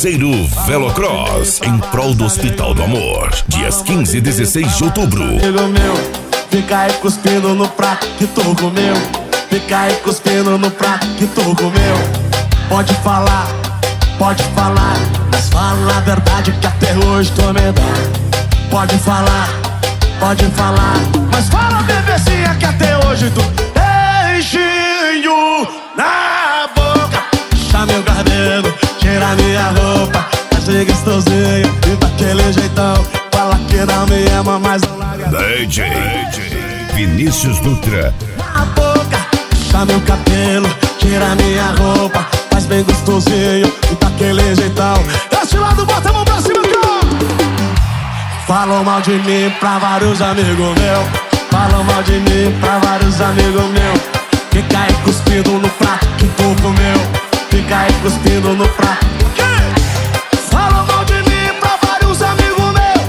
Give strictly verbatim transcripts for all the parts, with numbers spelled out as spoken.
Terceiro Velocross, em prol do Hospital do Amor. Dias quinze e dezesseis de outubro. Amigo meu, fica aí cuspindo no prato que tu comeu. Fica aí cuspindo no prato que tu comeu. Pode falar, pode falar, mas fala a verdade que até hoje tu me dá. Pode falar, pode falar, mas fala, bebezinha, que até hoje tu beijinho na boca. Puxa meu cabelo, tira minha roupa, faz de gostosinho e daquele jeitão. Fala que não me ama, mas não larga. D J Vinícius Dutra. Na boca, puxa meu cabelo, tira minha roupa, faz bem gostosinho e daquele jeitão. Desse lado, bota a mão pra cima, cara. Falam mal de mim pra vários amigos meus. Falam mal de mim pra vários amigos meus. Fica aí cuspindo no prato que tu comeu. Fica aí cuspindo no prato. Falam mal de mim pra vários amigos meus.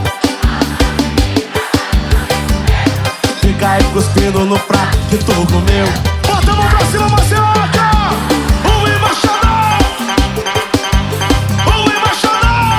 Fica aí cuspindo no prato que tu comeu. Bota a mão pra cima, Marcelo. O embaixador, o embaixador.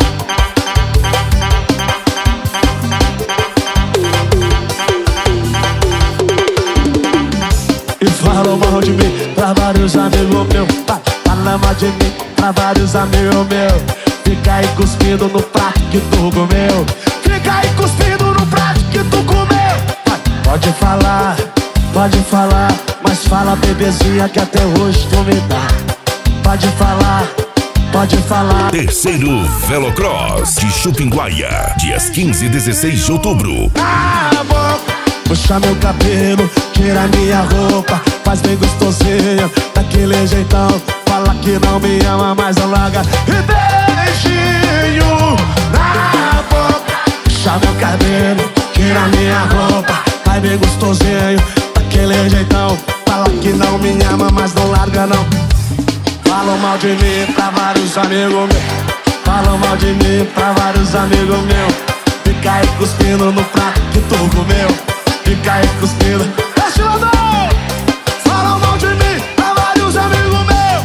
E falam mal de mim pra vários amigos meus. Fala mal de mim pra vários amigos meus. Fica aí cuspindo no prato que tu comeu. Fica aí cuspindo no prato que tu comeu. Pode falar, pode falar, mas fala, bebezinha, que até hoje tu me dá. Pode falar, pode falar. Terceiro Velocross de Chupinguaia, dias quinze e dezesseis de outubro. Ah, boca, puxa meu cabelo, tira minha roupa, faz bem gostosinho, daquele jeitão. Fala que não me ama, mas não larga. E beijinho na boca, puxa meu cabelo, tira minha roupa, faz bem gostosinho, daquele jeitão. Fala que não me ama, mas não larga não. Falam mal de mim pra vários amigos meus. Falam mal de mim pra vários amigos meus. Fica aí cuspindo no prato que tu comeu. Fica aí cuspindo. Desce lado! Falam mal de mim pra vários amigos meus.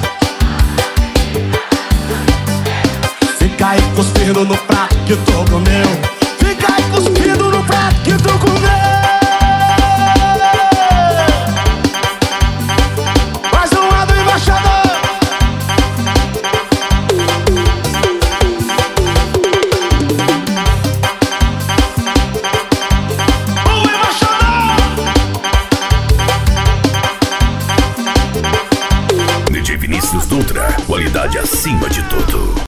Fica aí cuspindo no prato que tu comeu. Fica aí cuspindo no prato que tu comeu. D J Vinícius Dutra, qualidade acima de tudo.